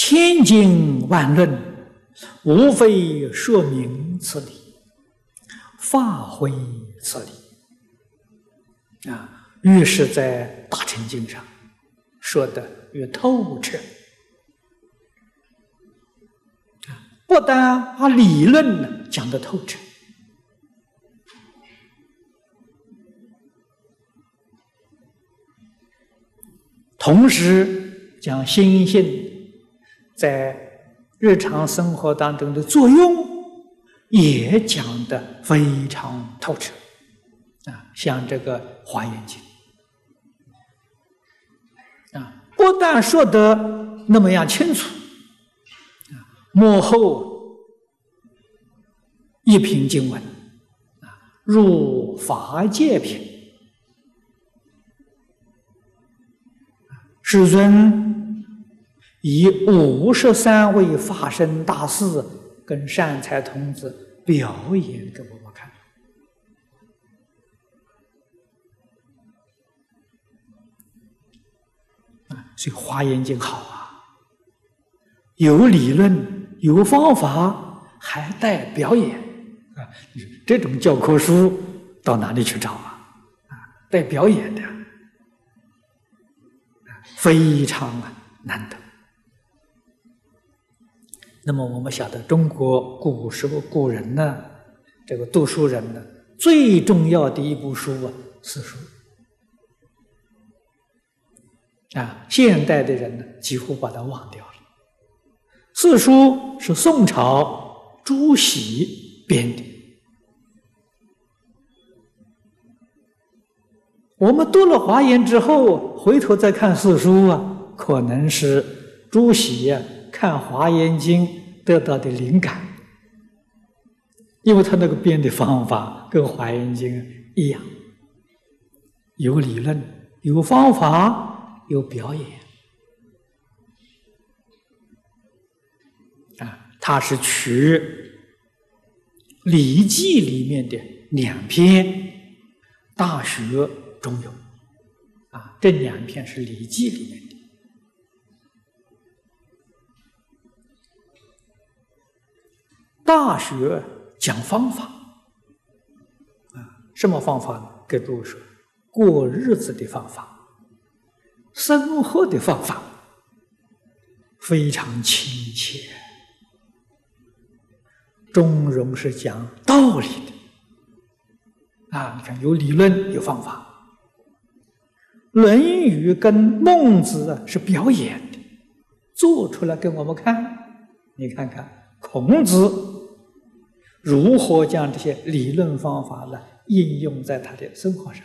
千经万论，无非说明此理，发挥此理。于是在大乘经上说的越透彻。不但把理论讲得透彻，同时将心性在日常生活当中的作用也讲得非常透彻。像这个《华严经》不但说得那么样清楚，幕后一品经文入法界品，世尊以53位法身大士跟善财童子表演给我们看。所以《华严经》好啊，有理论，有方法，还带表演这种教科书到哪里去找带表演的非常难得。那么我们晓得，中国古时候古人呢，这个读书人呢，最重要的一部书四书。现代的人呢，几乎把它忘掉了。四书是宋朝朱熹编的。我们读了华严之后，回头再看四书可能是朱熹看华严经得到的灵感，因为他那个编的方法跟华严经一样，有理论，有方法，有表演。他是取《礼记》里面的2篇《大学》《中庸》这2篇是《礼记》里面的。《大学》讲方法什么方法呢？给诸位说，过日子的方法，生活的方法，非常亲切。中庸是讲道理的你看有理论有方法。论语跟孟子是表演的，做出来给我们看。你看看孔子如何将这些理论方法呢应用在他的生活上。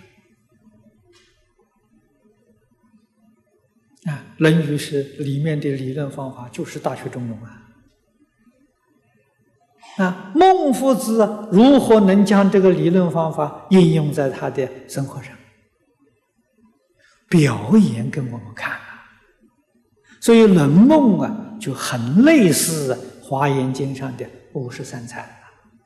论语是里面的理论方法就是大学中庸孟夫子如何能将这个理论方法应用在他的生活上？表演给我们看所以论孟就很类似《华严经》上的53参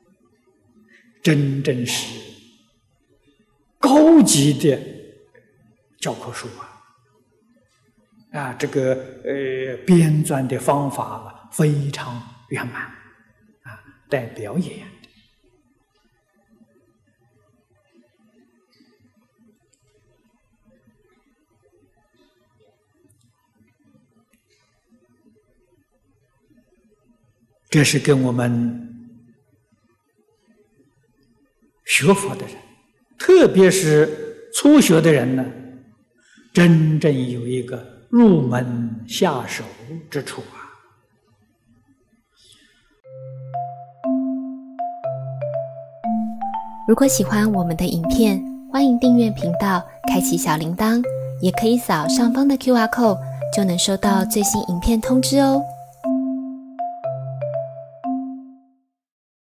真正是高级的教科书这个编撰的方法非常圆满带表演的。这是跟我们学佛的人，特别是初学的人呢，真正有一个入门下手之处如果喜欢我们的影片，欢迎订阅频道，开启小铃铛，也可以扫上方的QR code，就能收到最新影片通知哦。